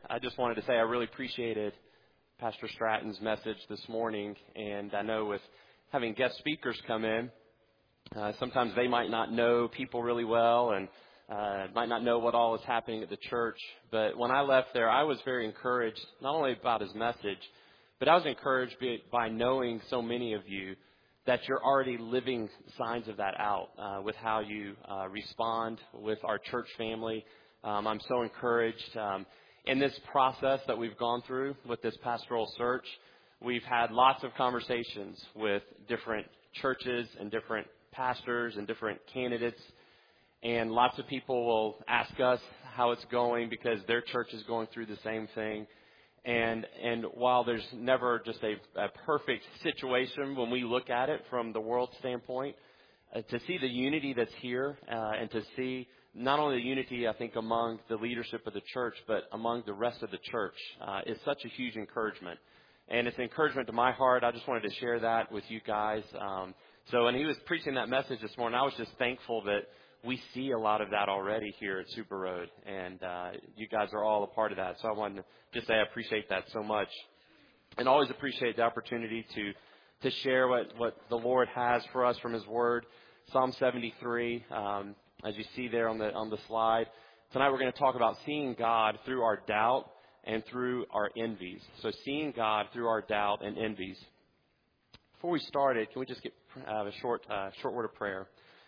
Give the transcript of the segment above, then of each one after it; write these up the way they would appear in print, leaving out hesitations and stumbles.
I just wanted to say I really appreciated Pastor Stratton's message this morning. And I know with having guest speakers come in, sometimes they might not know people really well and might not know what all is happening at the church. But when I left there, I was very encouraged, not only about his message, but I was encouraged by knowing so many of you that you're already living signs of that out with how you respond with our church family. I'm so encouraged. In this process that we've gone through with this pastoral search, we've had lots of conversations with different churches and different pastors and different candidates. And lots of people will ask us how it's going because their church is going through the same thing. And while there's never just a perfect situation when we look at it from the world standpoint, to see the unity that's here and to see not only the unity, I think, among the leadership of the church, but among the rest of the church is such a huge encouragement. And it's an encouragement to my heart. I just wanted to share that with you guys. So when he was preaching that message this morning, I was just thankful that we see a lot of that already here at Super Road, and you guys are all a part of that. So I wanted to just say I appreciate that so much, and always appreciate the opportunity to share what the Lord has for us from His Word. Psalm 73, as you see there on the slide. Tonight we're going to talk about seeing God through our doubt and through our envies. So seeing God through our doubt and envies. Before we started, can we just get a short word of prayer?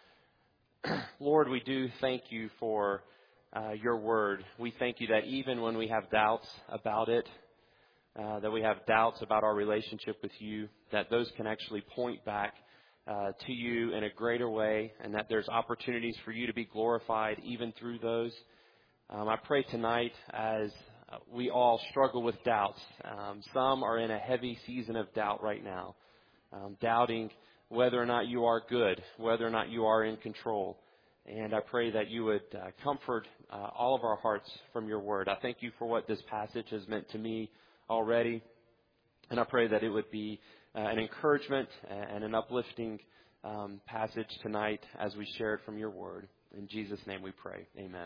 Lord, we do thank you for your word. We thank you that even when we have doubts about it, that we have doubts about our relationship with you, that those can actually point back to you in a greater way, and that there's opportunities for you to be glorified even through those. I pray tonight as we all struggle with doubts. Some are in a heavy season of doubt right now, doubting whether or not you are good, whether or not you are in control. And I pray that you would comfort all of our hearts from your word. I thank you for what this passage has meant to me already. And I pray that it would be an encouragement and an uplifting passage tonight as we share it from your word. In Jesus' name we pray. Amen.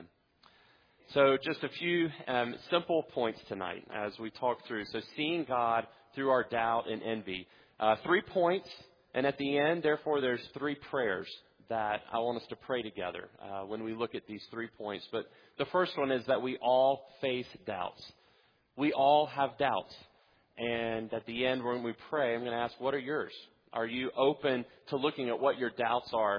So just a few simple points tonight as we talk through. So seeing God through our doubt and envy. 3 points. And at the end, therefore, there's 3 prayers that I want us to pray together when we look at these 3 points. But the first one is that we all face doubts. We all have doubts. And at the end, when we pray, I'm going to ask, what are yours? Are you open to looking at what your doubts are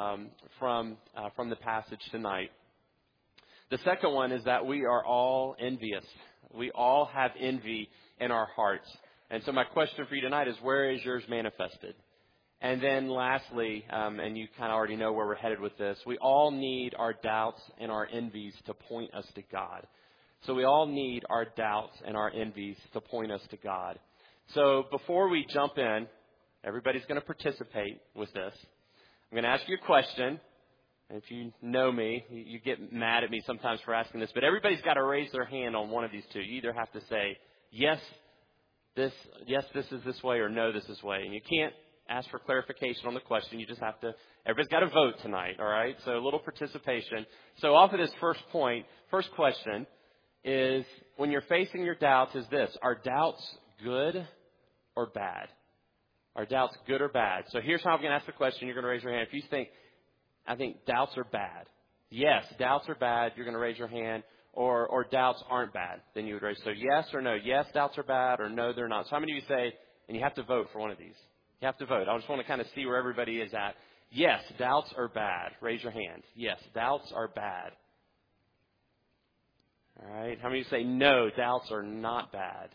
from the passage tonight? The second one is that we are all envious. We all have envy in our hearts. And so my question for you tonight is, where is yours manifested? And then lastly, and you kind of already know where we're headed with this, we all need our doubts and our envies to point us to God. So we all need our doubts and our envies to point us to God. So before we jump in, everybody's going to participate with this. I'm going to ask you a question. And if you know me, you get mad at me sometimes for asking this, but everybody's got to raise their hand on one of these two. You either have to say, yes, this is this way, or no, this is way. And you can't ask for clarification on the question. You just have to, everybody's got to vote tonight, all right? So a little participation. So off of this first point, first question is, when you're facing your doubts, is this: are doubts good or bad? Are doubts good or bad? So here's how I'm going to ask the question. You're going to raise your hand. If you think, I think doubts are bad. Yes, doubts are bad. You're going to raise your hand. Or doubts aren't bad. Then you would raise. So yes or no. Yes, doubts are bad, or no, they're not. So how many of you say, and you have to vote for one of these? You have to vote. I just want to kind of see where everybody is at. Yes, doubts are bad. Raise your hand. Yes, doubts are bad. All right. How many of you say, no, doubts are not bad?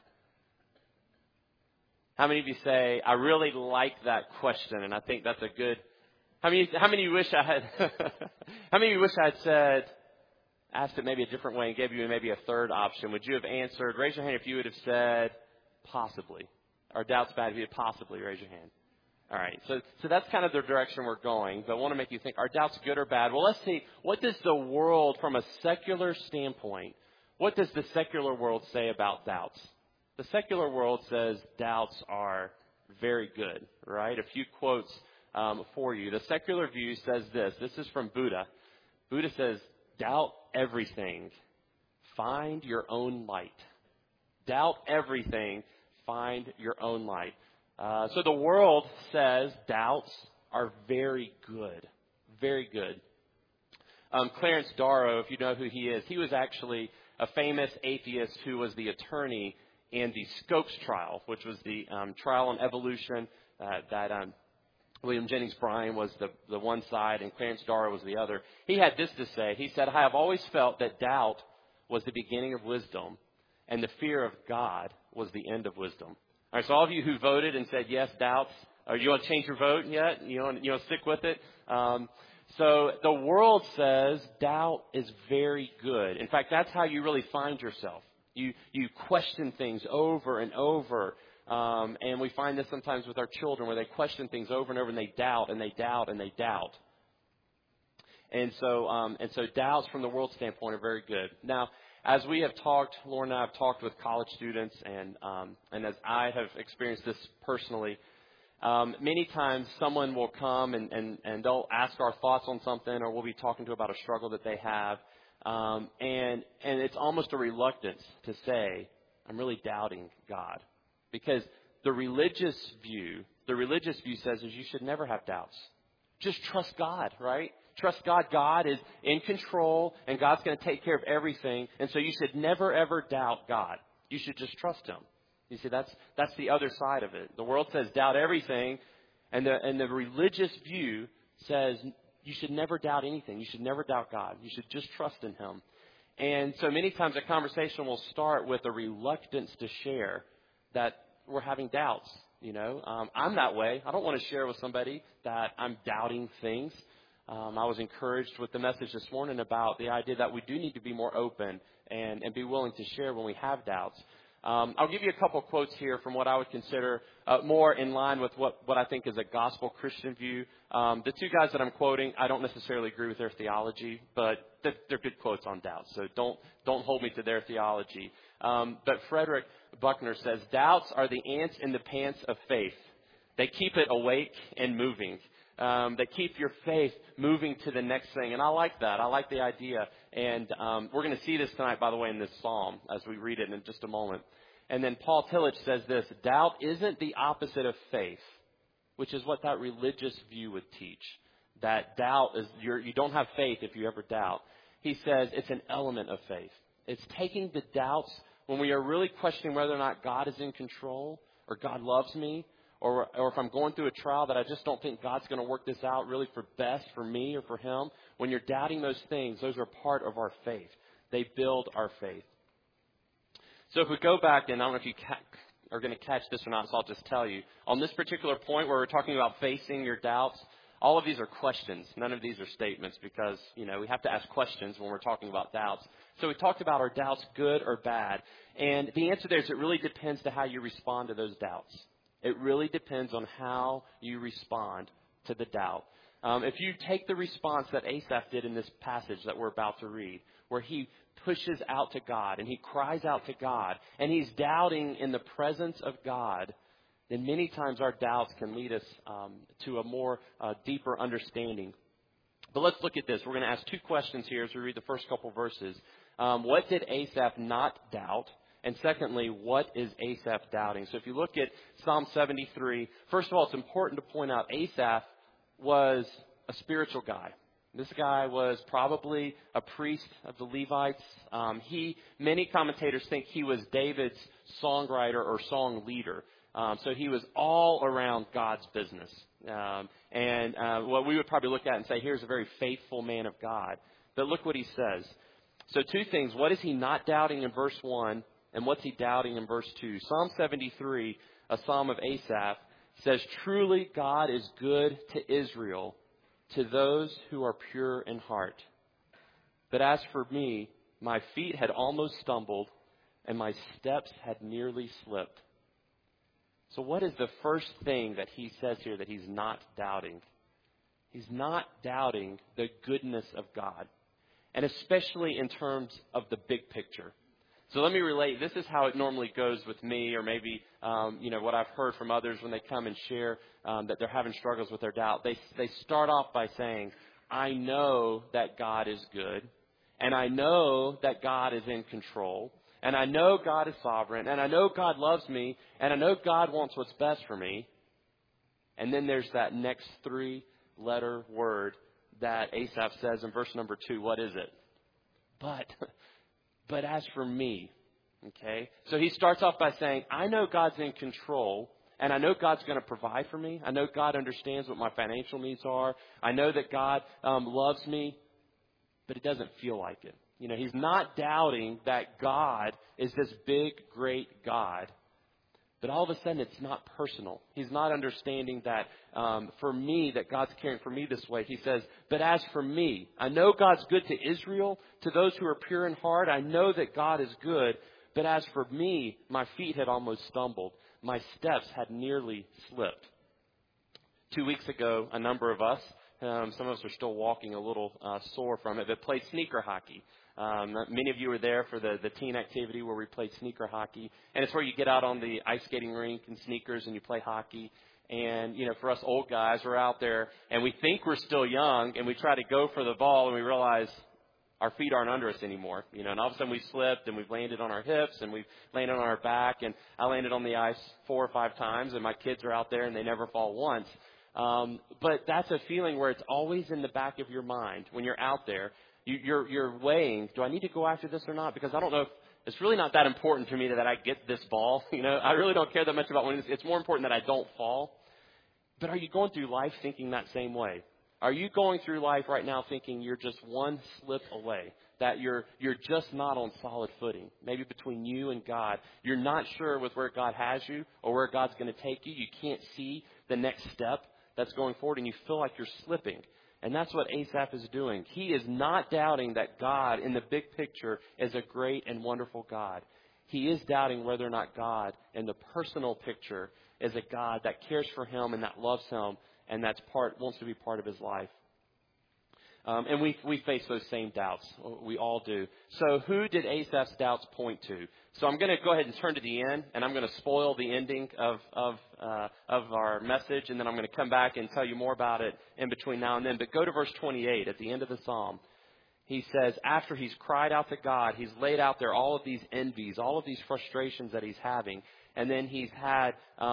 How many of you say, I really like that question, and I think that's a good... How many wish I had... How many of you wish I had asked it maybe a different way and gave you maybe a third option? Would you have answered, raise your hand if you would have said, possibly? Are doubts bad? If you would possibly raise your hand. All right. So that's kind of the direction we're going. But I want to make you think, are doubts good or bad? Well, let's see. What does the world, from a secular standpoint, what does the secular world say about doubts? The secular world says doubts are very good, right? A few quotes for you. The secular view says this. This is from Buddha. Buddha says, doubt everything. find your own light. Doubt everything, find your own light. So the world says doubts are very good. Very good. Clarence Darrow, if you know who he is, he was actually a famous atheist who was the attorney in the Scopes trial, which was the trial on evolution that William Jennings Bryan was the one side and Clarence Darrow was the other. He had this to say. He said, I have always felt that doubt was the beginning of wisdom and the fear of God was the end of wisdom. All right, so all of you who voted and said yes, doubts, or you want to change your vote yet? You want to stick with it? So the world says doubt is very good. In fact, that's how you really find yourself. You question things over and over. And we find this sometimes with our children where they question things over and over and they doubt and they doubt and they doubt. And so doubts from the world's standpoint are very good. Now, as we have talked, Lauren and I have talked with college students and as I have experienced this personally, many times someone will come and they'll ask our thoughts on something or we'll be talking to about a struggle that they have. And it's almost a reluctance to say, I'm really doubting God. Because the religious view says is you should never have doubts. Just trust God, right? Trust God. God is in control and God's going to take care of everything. And so you should never, ever doubt God. You should just trust Him. You see, that's the other side of it. The world says doubt everything. And the religious view says you should never doubt anything. You should never doubt God. You should just trust in Him. And so many times a conversation will start with a reluctance to share that we're having doubts. I'm that way. I don't want to share with somebody that I'm doubting things. I was encouraged with the message this morning about the idea that we do need to be more open and be willing to share when we have doubts. I'll give you a couple quotes here from what I would consider more in line with what I think is a gospel Christian view. The two guys that I'm quoting, I don't necessarily agree with their theology, but they're good quotes on doubts. So don't hold me to their theology. But Frederick Buechner says, doubts are the ants in the pants of faith. They keep it awake and moving. They keep your faith moving to the next thing. And I like that. I like the idea. And we're going to see this tonight, by the way, in this psalm as we read it in just a moment. And then Paul Tillich says this, doubt isn't the opposite of faith, which is what that religious view would teach. That doubt is you don't have faith if you ever doubt. He says it's an element of faith. It's taking the doubts when we are really questioning whether or not God is in control or God loves me. Or if I'm going through a trial that I just don't think God's going to work this out really for best for me or for Him, when you're doubting those things, those are part of our faith. They build our faith. So if we go back, and I don't know if you are going to catch this or not, so I'll just tell you. On this particular point where we're talking about facing your doubts, all of these are questions. None of these are statements because, we have to ask questions when we're talking about doubts. So we talked about our doubts, good or bad. And the answer there is it really depends to how you respond to those doubts. It really depends on how you respond to the doubt. If you take the response that Asaph did in this passage that we're about to read, where he pushes out to God and he cries out to God and he's doubting in the presence of God, then many times our doubts can lead us to a more deeper understanding. But let's look at this. We're going to ask two questions here as we read the first couple verses. What did Asaph not doubt? And secondly, what is Asaph doubting? So if you look at Psalm 73, first of all, it's important to point out Asaph was a spiritual guy. This guy was probably a priest of the Levites. Many commentators think he was David's songwriter or song leader. So he was all around God's business. And what we would probably look at and say, here's a very faithful man of God. But look what he says. So two things. What is he not doubting in verse 1? And what's he doubting in verse 2? Psalm 73, a psalm of Asaph, says, truly God is good to Israel, to those who are pure in heart. But as for me, my feet had almost stumbled, and my steps had nearly slipped. So what is the first thing that he says here that he's not doubting? He's not doubting the goodness of God, and especially in terms of the big picture. So let me relate. This is how it normally goes with me, or maybe, what I've heard from others when they come and share that they're having struggles with their doubt. They start off by saying, I know that God is good, and I know that God is in control, and I know God is sovereign, and I know God loves me, and I know God wants what's best for me. And then there's that next 3-letter word that Asaph says in verse number 2. What is it? But as for me, okay? So he starts off by saying, I know God's in control, and I know God's going to provide for me. I know God understands what my financial needs are. I know that God loves me, but it doesn't feel like it. You know, he's not doubting that God is this big, great God. But all of a sudden, it's not personal. He's not understanding that for me, that God's caring for me this way. He says, but as for me, I know God's good to Israel, to those who are pure in heart. I know that God is good. But as for me, my feet had almost stumbled. My steps had nearly slipped. 2 weeks ago, a number of us, some of us are still walking a little sore from it, but played sneaker hockey. Many of you were there for the teen activity where we played sneaker hockey. And it's where you get out on the ice skating rink in sneakers and you play hockey. And, you know, for us old guys, we're out there and we think we're still young and we try to go for the ball and we realize our feet aren't under us anymore. You know, and all of a sudden we slipped and we've landed on our hips and we've landed on our back. And I landed on the ice 4 or 5 times and my kids are out there and they never fall once. But that's a feeling where it's always in the back of your mind when you're out there. You're weighing, do I need to go after this or not? Because I don't know if it's really not that important to me that I get this ball. You know, I really don't care that much about winning this. It's more important that I don't fall. But are you going through life thinking that same way? Are you going through life right now thinking you're just one slip away, that you're just not on solid footing? Maybe between you and God, you're not sure with where God has you or where God's going to take you. You can't see the next step that's going forward, and you feel like you're slipping. And that's what Asaph is doing. He is not doubting that God, in the big picture, is a great and wonderful God. He is doubting whether or not God, in the personal picture, is a God that cares for him and that loves him and that's wants to be part of his life. And we face those same doubts. We all do. So who did Asaph's doubts point to? So I'm going to go ahead and turn to the end, and I'm going to spoil the ending of our message, and then I'm going to come back and tell you more about it in between now and then. But go to verse 28 at the end of the psalm. He says, after he's cried out to God, he's laid out there all of these envies, all of these frustrations that he's having. And then he's had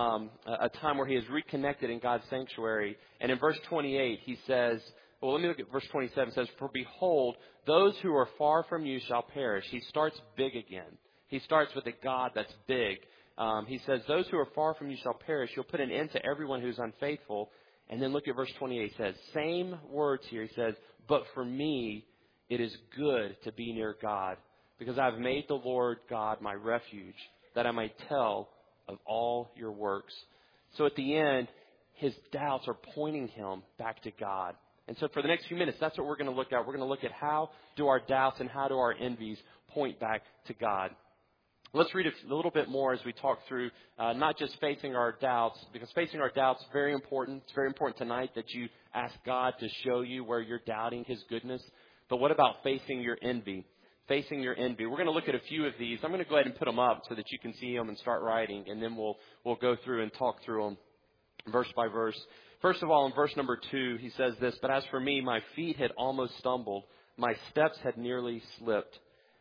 a time where he is reconnected in God's sanctuary. And in verse 28, he says, well, let me look at verse 27. It says, for behold, those who are far from you shall perish. He starts big again. He starts with a God that's big. He says, those who are far from you shall perish. You'll put an end to everyone who's unfaithful. And then look at verse 28. It says, same words here. He says, but for me, it is good to be near God, because I've made the Lord God my refuge, that I may tell of all your works. So at the end, his doubts are pointing him back to God. And so for the next few minutes, that's what we're going to look at. We're going to look at how do our doubts and how do our envies point back to God. Let's read a little bit more as we talk through not just facing our doubts, because facing our doubts is very important. It's very important tonight that you ask God to show you where you're doubting his goodness. But what about facing your envy? Facing your envy. We're going to look at a few of these. I'm going to go ahead and put them up so that you can see them and start writing, and then we'll go through and talk through them verse by verse. First of all, in verse number 2, he says this, but as for me, my feet had almost stumbled. My steps had nearly slipped.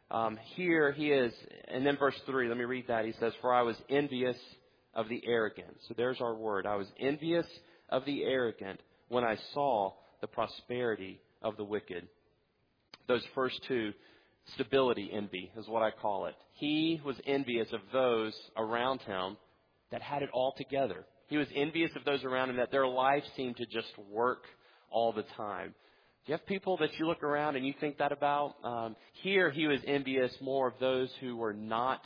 Here he is, and then verse 3, let me read that. He says, for I was envious of the arrogant. So there's our word. I was envious of the arrogant when I saw the prosperity of the wicked. Those first two, stability envy is what I call it. He was envious of those around him that had it all together. He was envious of those around him that their life seemed to just work all the time. Do you have people that you look around and you think that about? Here he was envious more of those who were not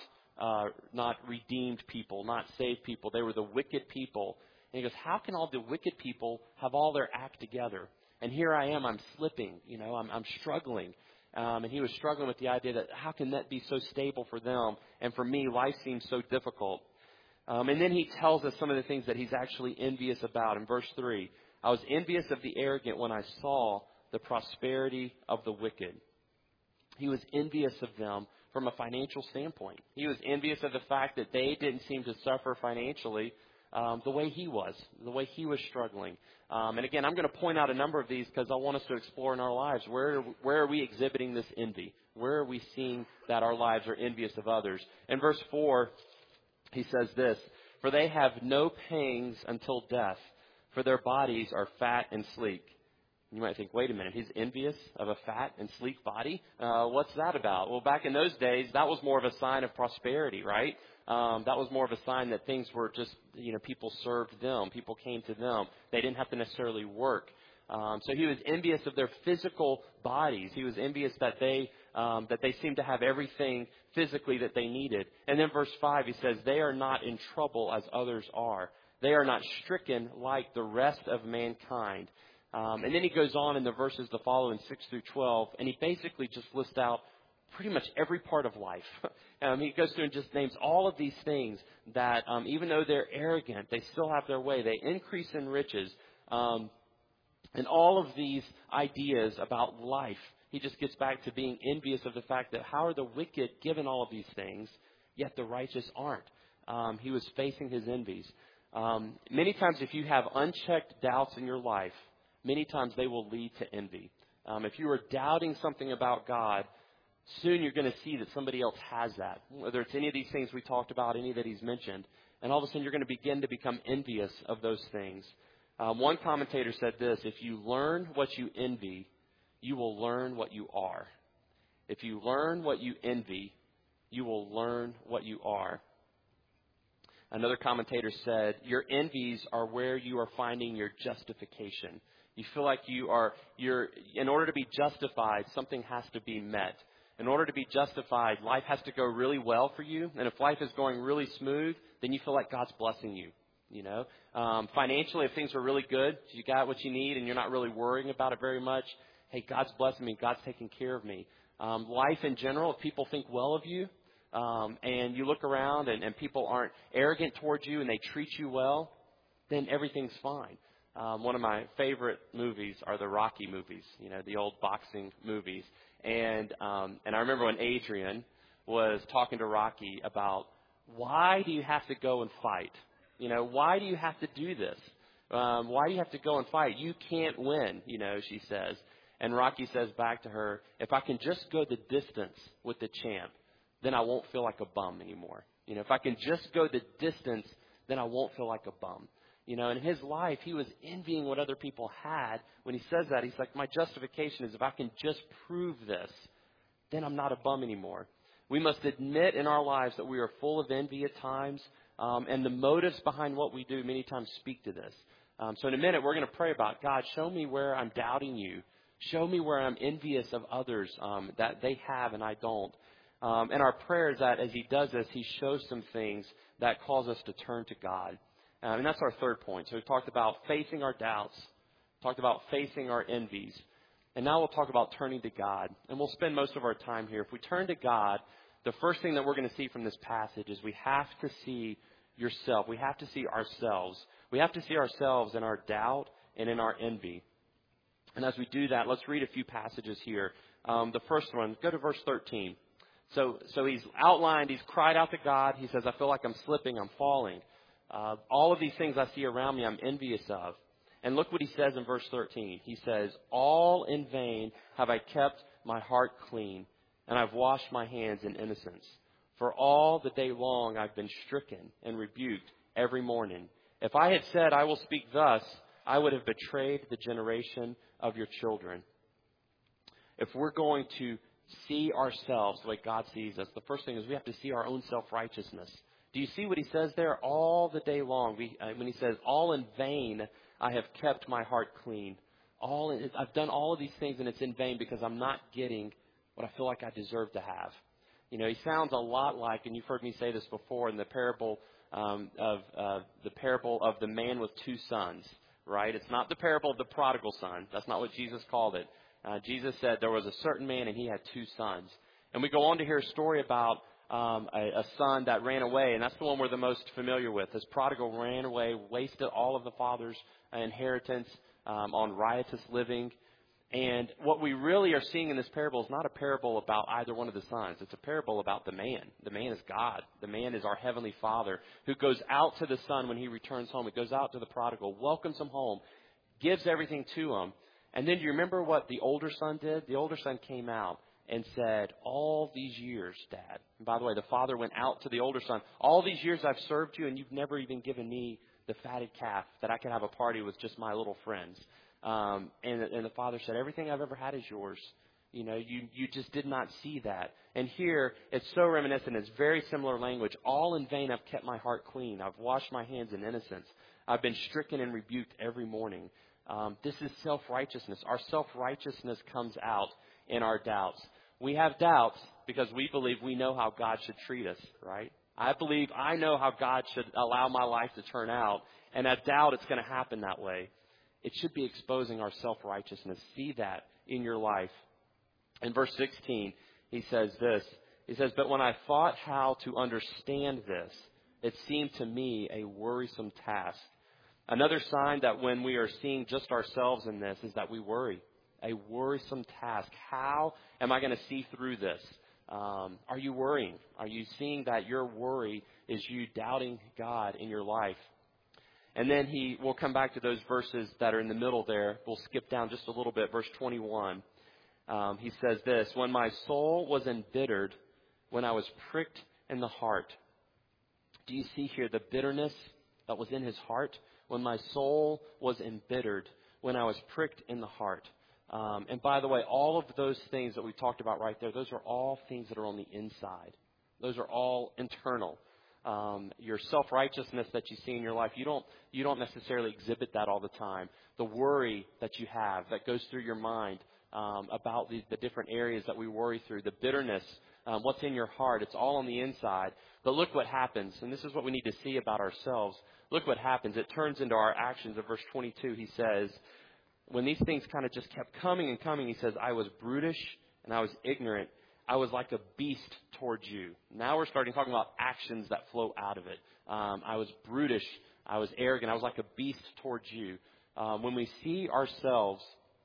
redeemed people, not saved people. They were the wicked people. And he goes, how can all the wicked people have all their act together? And here I am, I'm slipping, I'm struggling. And he was struggling with the idea that how can that be so stable for them? And for me, life seems so difficult. And then he tells us some of the things that he's actually envious about. In verse 3, I was envious of the arrogant when I saw the prosperity of the wicked. He was envious of them from a financial standpoint. He was envious of the fact that they didn't seem to suffer financially the way he was struggling. And again, I'm going to point out a number of these because I want us to explore in our lives. Where are we exhibiting this envy? Where are we seeing that our lives are envious of others? In verse 4, he says this, "For they have no pangs until death, for their bodies are fat and sleek." You might think, wait a minute, he's envious of a fat and sleek body? What's that about? Well, back in those days, that was more of a sign of prosperity, right? That was more of a sign that things were just, people served them. People came to them. They didn't have to necessarily work. So he was envious of their physical bodies. He was envious that they seemed to have everything physically that they needed. And then verse 5, he says, "They are not in trouble as others are. They are not stricken like the rest of mankind." And then he goes on in the verses that follow in 6 through 12, and he basically just lists out pretty much every part of life. He goes through and just names all of these things that even though they're arrogant, they still have their way. They increase in riches. And all of these ideas about life, he just gets back to being envious of the fact that how are the wicked given all of these things, yet the righteous aren't. He was facing his envies. Many times if you have unchecked doubts in your life, many times they will lead to envy. If you are doubting something about God, soon you're going to see that somebody else has that, whether it's any of these things we talked about, any that he's mentioned. And all of a sudden you're going to begin to become envious of those things. One commentator said this, "If you learn what you envy, you will learn what you are." If you learn what you envy, you will learn what you are. Another commentator said, "Your envies are where you are finding your justification." You feel like in order to be justified, something has to be met. In order to be justified, life has to go really well for you. And if life is going really smooth, then you feel like God's blessing you. Financially, if things are really good, you got what you need and you're not really worrying about it very much. Hey, God's blessing me. God's taking care of me. Life in general, if people think well of you, and you look around and people aren't arrogant towards you and they treat you well, then everything's fine. One of my favorite movies are the Rocky movies, the old boxing movies. And I remember when Adrian was talking to Rocky about, why do you have to go and fight? Why do you have to do this? Why do you have to go and fight? You can't win, she says. And Rocky says back to her, "If I can just go the distance with the champ, then I won't feel like a bum anymore. If I can just go the distance, then I won't feel like a bum." In his life, he was envying what other people had. When he says that, he's like, my justification is if I can just prove this, then I'm not a bum anymore. We must admit in our lives that we are full of envy at times, and the motives behind what we do many times speak to this. So in a minute, we're going to pray about, God, show me where I'm doubting you. Show me where I'm envious of others that they have and I don't. And our prayer is that as he does this, he shows some things that cause us to turn to God. And that's our third point. So we've talked about facing our doubts, talked about facing our envies, and now we'll talk about turning to God. And we'll spend most of our time here. If we turn to God, the first thing that we're going to see from this passage is we have to see yourself. We have to see ourselves. We have to see ourselves in our doubt and in our envy. And as we do that, let's read a few passages here. The first one, go to verse 13. So he's outlined, he's cried out to God. He says, I feel like I'm slipping, I'm falling. All of these things I see around me, I'm envious of. And look what he says in verse 13. He says, all in vain have I kept my heart clean, and I've washed my hands in innocence. For all the day long I've been stricken and rebuked every morning. If I had said I will speak thus, I would have betrayed the generation of your children. If we're going to see ourselves the way God sees us, the first thing is we have to see our own self-righteousness. Do you see what he says there? All the day long. When he says, all in vain, I have kept my heart clean. I've done all of these things, and it's in vain because I'm not getting what I feel like I deserve to have. He sounds a lot like, and you've heard me say this before, in the parable of the man with two sons, right? It's not the parable of the prodigal son. That's not what Jesus called it. Jesus said there was a certain man, and he had two sons. And we go on to hear a story about a son that ran away, and that's the one we're the most familiar with. This prodigal ran away, wasted all of the father's inheritance on riotous living. And what we really are seeing in this parable is not a parable about either one of the sons. It's a parable about the man. The man is God. The man is our heavenly Father who goes out to the son when he returns home. He goes out to the prodigal, welcomes him home, gives everything to him. And then do you remember what the older son did? The older son came out and said, all these years, Dad. And by the way, the father went out to the older son. All these years I've served you, and you've never even given me the fatted calf that I could have a party with just my little friends. And the father said, everything I've ever had is yours. You know, you just did not see that. And here, it's so reminiscent. It's very similar language. All in vain I've kept my heart clean. I've washed my hands in innocence. I've been stricken and rebuked every morning. This is self-righteousness. Our self-righteousness comes out in our doubts. We have doubts because we believe we know how God should treat us, right? I believe I know how God should allow my life to turn out, and I doubt it's going to happen that way. It should be exposing our self-righteousness. See that in your life. In verse 16, he says this. He says, but when I thought how to understand this, it seemed to me a worrisome task. Another sign that when we are seeing just ourselves in this is that we worry. A worrisome task. How am I going to see through this? Are you worrying? Are you seeing that your worry is you doubting God in your life? And then we'll come back to those verses that are in the middle there. We'll skip down just a little bit. Verse 21. He says this, when my soul was embittered, when I was pricked in the heart. Do you see here the bitterness that was in his heart? When my soul was embittered, when I was pricked in the heart. And by the way, all of those things that we talked about right there, those are all things that are on the inside. Those are all internal. Your self-righteousness that you see in your life, you don't necessarily exhibit that all the time. The worry that you have that goes through your mind about the different areas that we worry through, the bitterness, what's in your heart, it's all on the inside. But look what happens, and this is what we need to see about ourselves. Look what happens. It turns into our actions. In verse 22, he says, when these things kind of just kept coming and coming, he says, I was brutish and I was ignorant. I was like a beast towards you. Now we're starting talking about actions that flow out of it. I was brutish. I was arrogant. I was like a beast towards you. When we see ourselves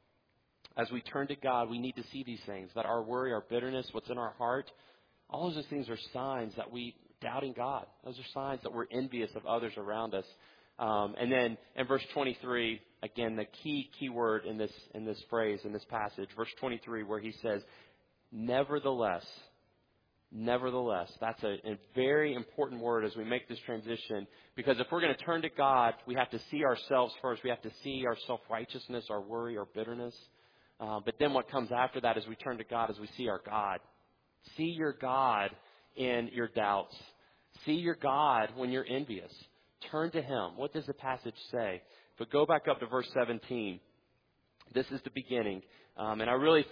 as we turn to God, we need to see these things, that our worry, our bitterness, what's in our heart, all of those things are signs that we doubting God. Those are signs that we're envious of others around us. And then in verse 23, again, the key word in this phrase, in this passage, verse 23, where he says, nevertheless, that's a very important word as we make this transition, because if we're going to turn to God, we have to see ourselves first. We have to see our self-righteousness, our worry, our bitterness. But then what comes after that as we turn to God is we see our God. See your God in your doubts. See your God when you're envious. Turn to him. What does the passage say? But go back up to verse 17. This is the beginning. And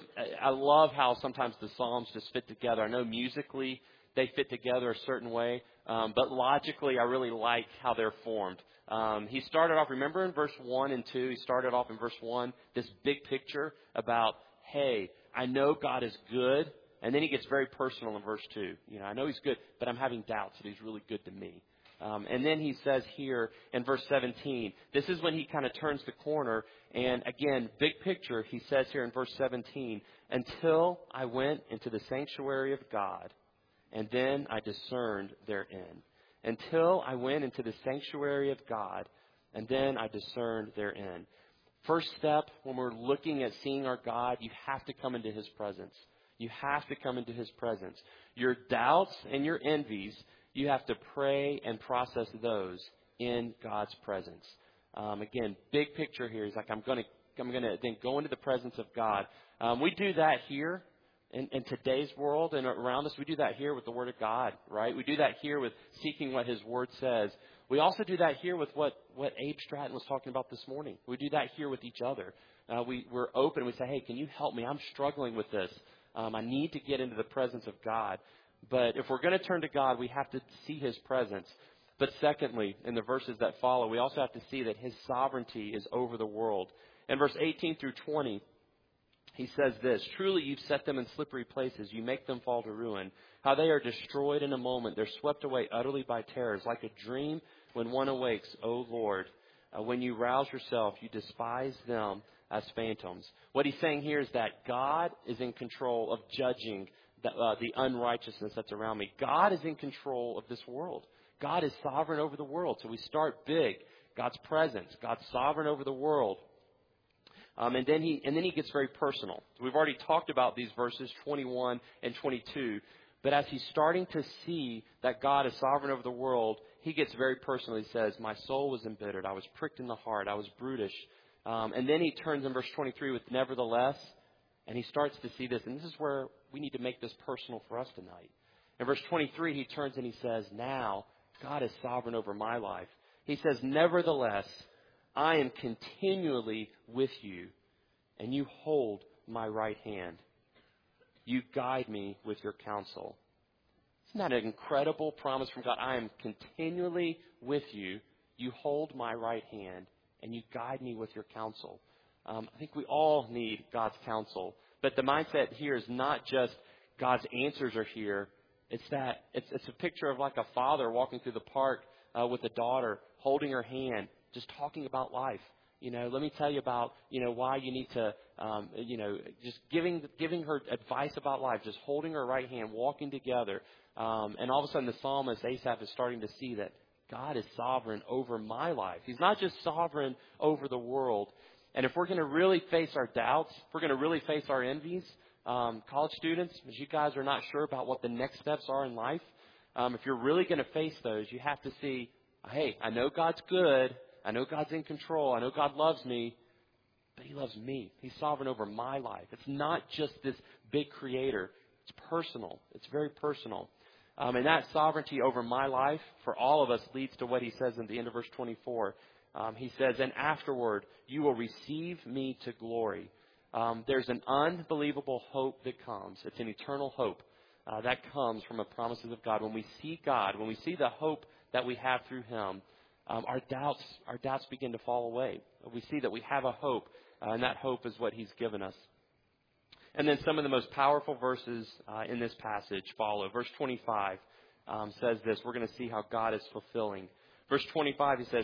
I love how sometimes the Psalms just fit together. I know musically they fit together a certain way, but logically I really like how they're formed. He started off, remember in verse 1 and 2, he started off in verse 1, this big picture about, hey, I know God is good. And then he gets very personal in verse 2. You know, I know he's good, but I'm having doubts that he's really good to me. And then he says here in verse 17, this is when he kind of turns the corner. And again, big picture, he says here in verse 17, until I went into the sanctuary of God, and then I discerned therein. Until I went into the sanctuary of God, and then I discerned therein. First step, when we're looking at seeing our God, you have to come into his presence. You have to come into his presence. Your doubts and your envies, you have to pray and process those in God's presence. Again, big picture here is like I'm going to then go into the presence of God. We do that here in today's world and around us. We do that here with the Word of God, right? We do that here with seeking what his Word says. We also do that here with what Abe Stratton was talking about this morning. We do that here with each other. We're open. We say, hey, can you help me? I'm struggling with this. I need to get into the presence of God. But if we're going to turn to God, we have to see his presence. But secondly, in the verses that follow, we also have to see that his sovereignty is over the world. In verse 18 through 20, he says this, truly you've set them in slippery places. You make them fall to ruin. How they are destroyed in a moment. They're swept away utterly by terrors, like a dream when one awakes, O Lord. When you rouse yourself, you despise them as phantoms. What he's saying here is that God is in control of judging the unrighteousness that's around me. God is in control of this world. God is sovereign over the world. So we start big. God's presence. God's sovereign over the world. And then he gets very personal. So we've already talked about these verses 21 and 22. But as he's starting to see that God is sovereign over the world, he gets very personal. He says, my soul was embittered. I was pricked in the heart. I was brutish. And then he turns in verse 23 with nevertheless. And he starts to see this. And this is where we need to make this personal for us tonight. In verse 23, he turns and he says, now God is sovereign over my life. He says, nevertheless, I am continually with you, and you hold my right hand. You guide me with your counsel. Isn't that an incredible promise from God? I am continually with you. You hold my right hand, and you guide me with your counsel. I think we all need God's counsel. But the mindset here is not just God's answers are here. It's that it's a picture of like a father walking through the park with a daughter, holding her hand, just talking about life. Let me tell you about, why you need to, just giving her advice about life, just holding her right hand, walking together. And all of a sudden the psalmist, Asaph, is starting to see that God is sovereign over my life. He's not just sovereign over the world. And if we're going to really face our doubts, if we're going to really face our envies, college students, as you guys are not sure about what the next steps are in life, if you're really going to face those, you have to see, hey, I know God's good. I know God's in control. I know God loves me, but he loves me. He's sovereign over my life. It's not just this big creator. It's personal. It's very personal. And that sovereignty over my life for all of us leads to what he says in the end of verse 24. He says, and afterward, you will receive me to glory. There's an unbelievable hope that comes. It's an eternal hope that comes from the promises of God. When we see God, when we see the hope that we have through him, our doubts begin to fall away. We see that we have a hope, and that hope is what he's given us. And then some of the most powerful verses in this passage follow. Verse 25 says this. We're going to see how God is fulfilling. Verse 25, he says,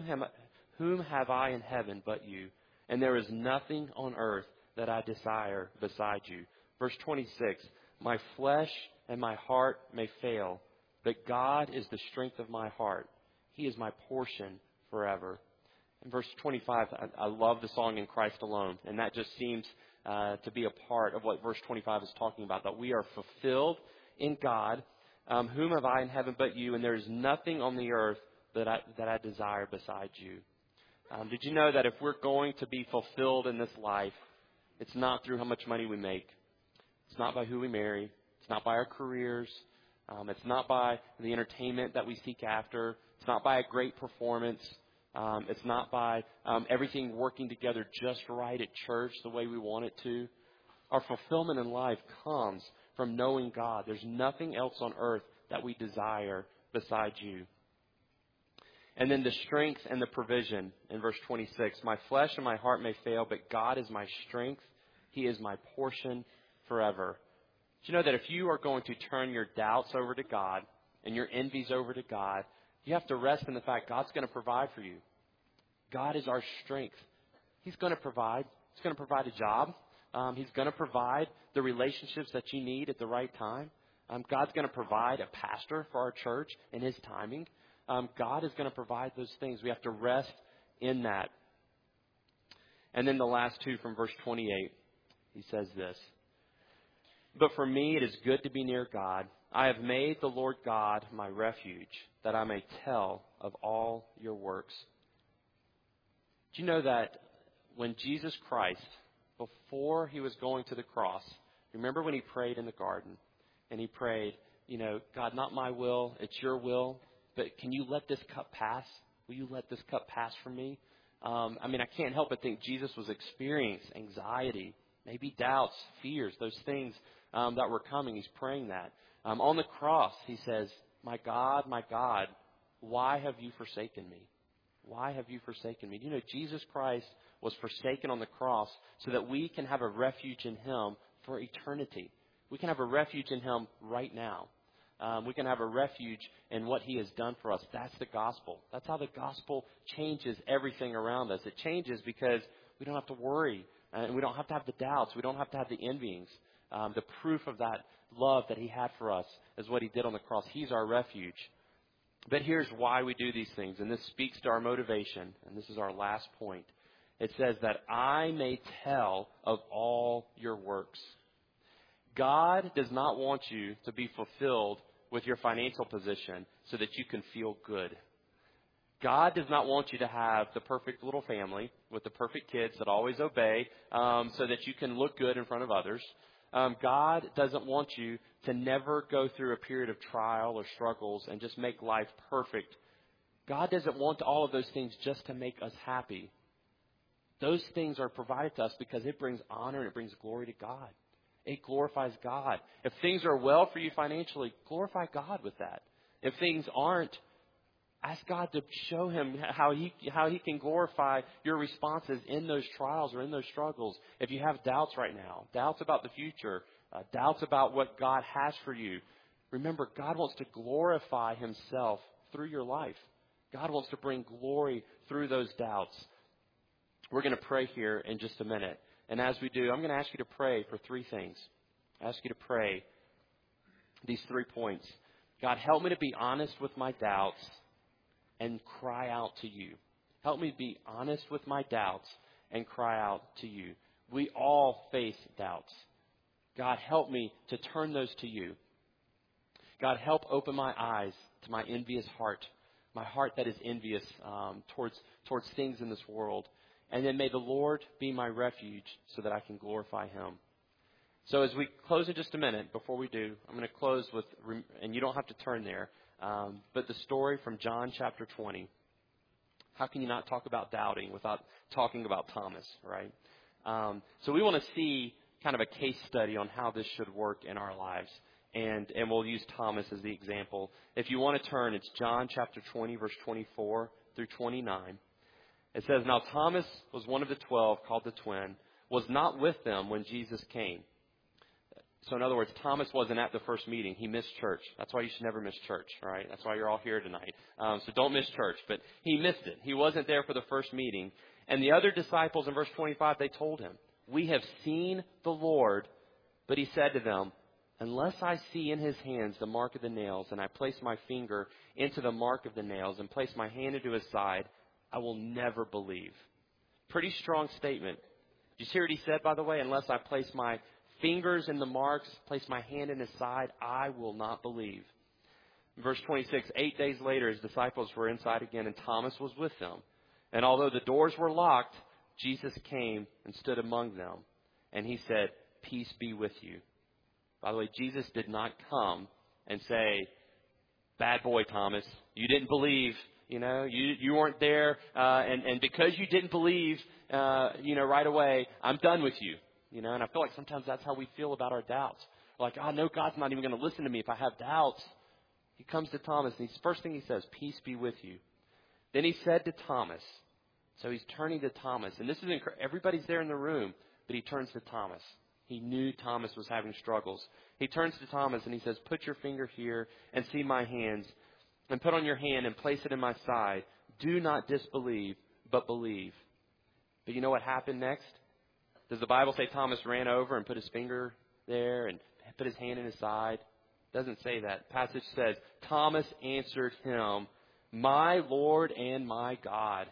whom have I in heaven but you? And there is nothing on earth that I desire beside you. Verse 26, my flesh and my heart may fail, but God is the strength of my heart. He is my portion forever. In verse 25, I love the song In Christ Alone. And that just seems to be a part of what verse 25 is talking about, that we are fulfilled in God. Whom have I in heaven but you? And there is nothing on the earth that I desire besides you. Did you know that if we're going to be fulfilled in this life, it's not through how much money we make. It's not by who we marry. It's not by our careers. It's not by the entertainment that we seek after. It's not by a great performance. It's not by everything working together just right at church the way we want it to. Our fulfillment in life comes from knowing God. There's nothing else on earth that we desire besides you. And then the strength and the provision in verse 26. My flesh and my heart may fail, but God is my strength. He is my portion forever. Do you know that if you are going to turn your doubts over to God and your envies over to God, you have to rest in the fact God's going to provide for you. God is our strength. He's going to provide. He's going to provide a job. He's going to provide the relationships that you need at the right time. God's going to provide a pastor for our church in his timing. God is going to provide those things. We have to rest in that. And then the last two from verse 28, he says this. But for me it is good to be near God. I have made the Lord God my refuge, that I may tell of all your works. Do you know that when Jesus Christ, before he was going to the cross, remember when he prayed in the garden, and he prayed, God, not my will, it's your will, but can you let this cup pass? Will you let this cup pass from me? I can't help but think Jesus was experiencing anxiety, maybe doubts, fears, those things that were coming. He's praying that. On the cross, he says, my God, why have you forsaken me? Why have you forsaken me? Jesus Christ was forsaken on the cross so that we can have a refuge in him for eternity. We can have a refuge in him right now. We can have a refuge in what he has done for us. That's the gospel. That's how the gospel changes everything around us. It changes because We don't have to worry. And we don't have to have the doubts. We don't have to have the envyings. The proof of that love that he had for us is what he did on the cross. He's our refuge. But here's why we do these things, and this speaks to our motivation, and this is our last point. It says that I may tell of all your works. God does not want you to be fulfilled with your financial position so that you can feel good. God does not want you to have the perfect little family with the perfect kids that always obey so that you can look good in front of others. God doesn't want you to never go through a period of trial or struggles and just make life perfect. God doesn't want all of those things just to make us happy. Those things are provided to us because it brings honor and it brings glory to God. It glorifies God. If things are well for you financially, glorify God with that. If things aren't, ask God to show him how he can glorify your responses in those trials or in those struggles. If you have doubts right now, doubts about the future, doubts about what God has for you, remember, God wants to glorify himself through your life. God wants to bring glory through those doubts. We're going to pray here in just a minute. And as we do, I'm going to ask you to pray for three things. I ask you to pray these 3 points. God, help me to be honest with my doubts and cry out to you. Help me be honest with my doubts and cry out to you. We all face doubts. God, help me to turn those to you. God, help open my eyes to my envious heart, my heart that is envious towards things in this world. And then may the Lord be my refuge so that I can glorify him. So as we close in just a minute, before we do, I'm going to close with, and you don't have to turn there, but the story from John chapter 20. How can you not talk about doubting without talking about Thomas, right? So we want to see kind of a case study on how this should work in our lives. And we'll use Thomas as the example. If you want to turn, it's John chapter 20, verse 24 through 29. It says, Now Thomas was one of the 12, called the twin, was not with them when Jesus came. So in other words, Thomas wasn't at the first meeting. He missed church. That's why you should never miss church, all right? That's why you're all here tonight. So don't miss church. But he missed it. He wasn't there for the first meeting. And the other disciples in verse 25, they told him, We have seen the Lord. But he said to them, Unless I see in his hands the mark of the nails, and I place my finger into the mark of the nails, and place my hand into his side, I will never believe. Pretty strong statement. Did you hear what he said, by the way? Unless I place my fingers in the marks, place my hand in his side, I will not believe. Verse 26, 8 days later, his disciples were inside again, and Thomas was with them. And although the doors were locked, Jesus came and stood among them. And he said, Peace be with you. By the way, Jesus did not come and say, Bad boy, Thomas, you didn't believe. You weren't there, and because you didn't believe, right away, I'm done with you. And I feel like sometimes that's how we feel about our doubts. We're like, no, God's not even going to listen to me if I have doubts. He comes to Thomas, and first thing he says, Peace be with you. Then he said to Thomas, so he's turning to Thomas, and this is everybody's there in the room, but he turns to Thomas. He knew Thomas was having struggles. He turns to Thomas, and he says, Put your finger here and see my hands. And put on your hand and place it in my side. Do not disbelieve, but believe. But you know what happened next? Does the Bible say Thomas ran over and put his finger there and put his hand in his side? It doesn't say that. The passage says, Thomas answered him, My Lord and my God.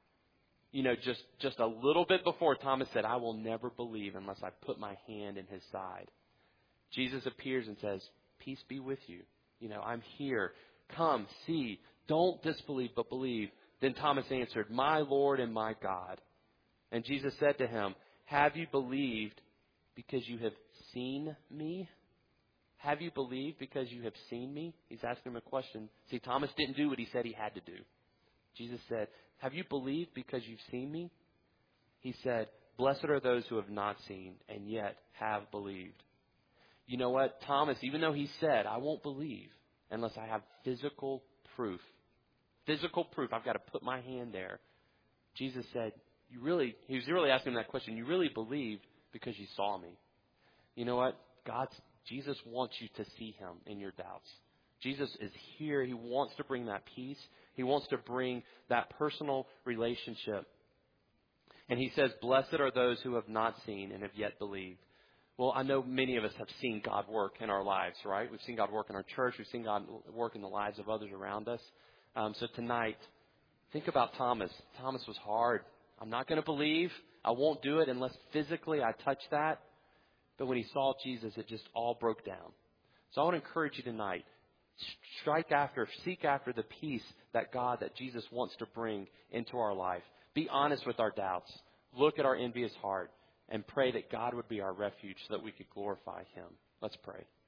Just a little bit before, Thomas said, I will never believe unless I put my hand in his side. Jesus appears and says, Peace be with you. I'm here. Come, see, don't disbelieve, but believe. Then Thomas answered, My Lord and my God. And Jesus said to him, Have you believed because you have seen me? Have you believed because you have seen me? He's asking him a question. See, Thomas didn't do what he said he had to do. Jesus said, Have you believed because you've seen me? He said, Blessed are those who have not seen and yet have believed. You know what? Thomas, even though he said, I won't believe unless I have physical proof. Physical proof. I've got to put my hand there. Jesus said, he was really asking him that question. You really believed because you saw me. You know what? Jesus wants you to see him in your doubts. Jesus is here. He wants to bring that peace. He wants to bring that personal relationship. And he says, blessed are those who have not seen and have yet believed. Well, I know many of us have seen God work in our lives, right? We've seen God work in our church. We've seen God work in the lives of others around us. So tonight, think about Thomas. Thomas was hard. I'm not going to believe. I won't do it unless physically I touch that. But when he saw Jesus, it just all broke down. So I want to encourage you tonight. Seek after the peace that Jesus wants to bring into our life. Be honest with our doubts. Look at our envious heart and pray that God would be our refuge so that we could glorify him. Let's pray.